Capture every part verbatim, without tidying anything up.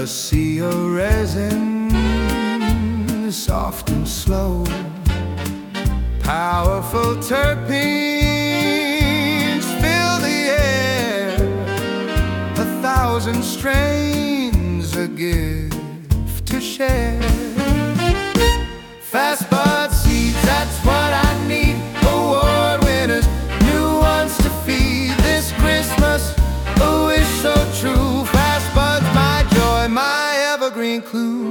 a sea of resin, soft and slow. Powerful terpenes fill the air, a thousand strains, a gift to share. Fast bud seeds, that's what I need. Award winners, new ones to feed this Christmas. A wish so true. Fast buds, my joy, my evergreen clue.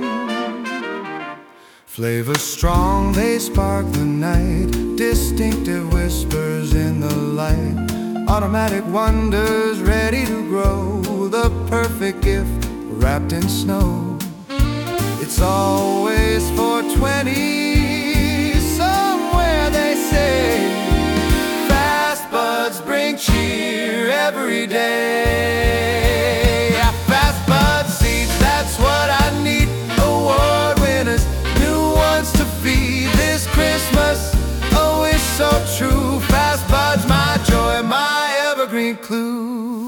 Flavor strong, they spark the night. Distinctive whispers in the light. Automatic wonders ready to grow. The perfect gift wrapped in snow. It's always four twenty, somewhere they say. Fast buds bring cheer every day. Yeah, fast bud seeds, that's what I need. Award winners, new ones to feed this Christmas. A wish so true. Fast buds, my joy, my evergreen clue.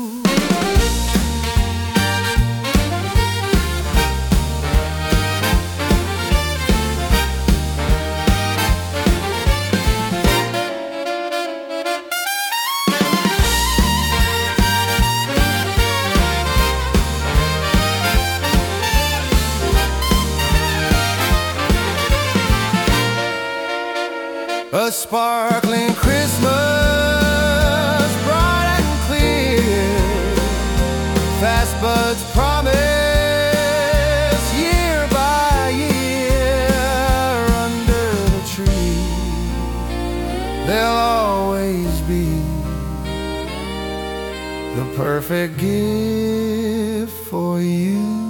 A sparkling Christmas, bright and clear. Fast buds promise, year by year, under the tree they'll always be the perfect gift for you.